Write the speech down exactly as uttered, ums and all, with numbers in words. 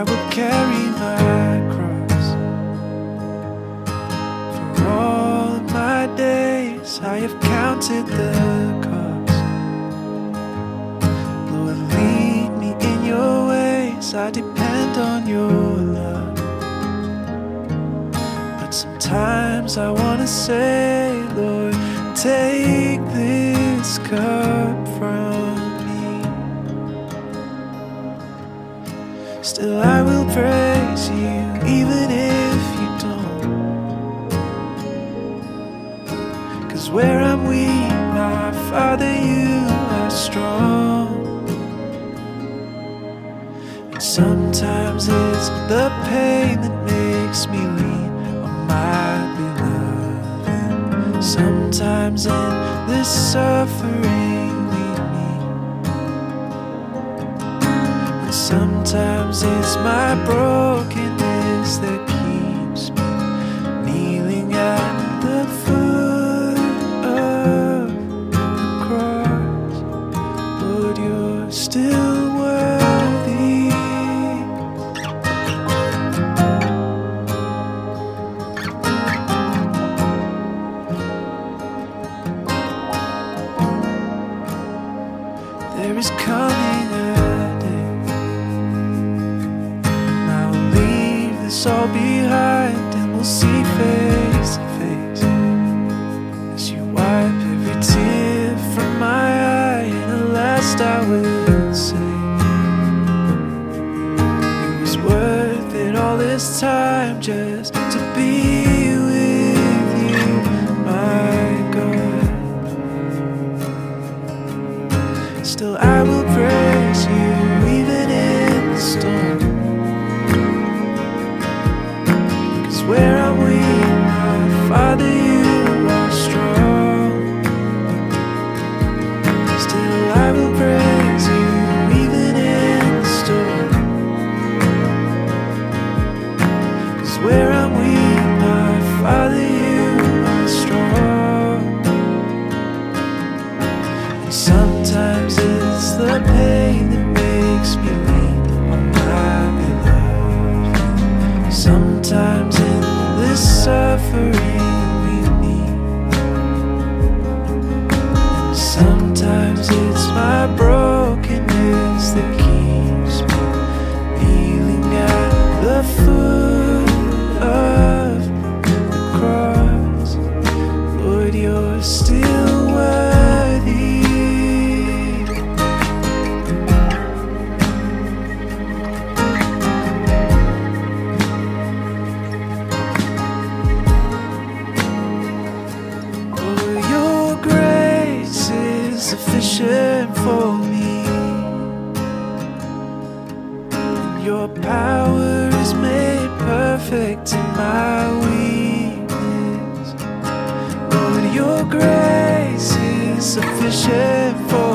will carry my cross. For all of my days I have counted the cost. Lord, lead me in your ways, I depend on your love. But sometimes I want to say, Lord, take this cup from me. Still I will praise you, even if you don't. 'Cause where I'm weak, my Father, you are strong. And sometimes it's the pain that makes me lean on my beloved. Sometimes in this suffering we meet. And sometimes it's my brokenness that keeps me kneeling at the foot of the cross. Lord, you're still worthy. There is coming a day I will leave this all behind, and we'll see face to face as you wipe every tear from my eye. And at last I will say, it was worth it all this time just to be with you, my God. Still I will praise you, even in the storm. 'Cause where I'm weak, my Father, you are strong. Still I will praise you, even in the storm. 'Cause where I'm weak, my Father, you are strong. And sometimes it's the pain that makes me lean on my beloved. Sometimes in this suffering we meet. And sometimes it's my brokenness that keeps me kneeling at the foot of the cross. Lord, you're still worthy. Sufficient for me, and your power is made perfect in my weakness. Lord, your grace is sufficient for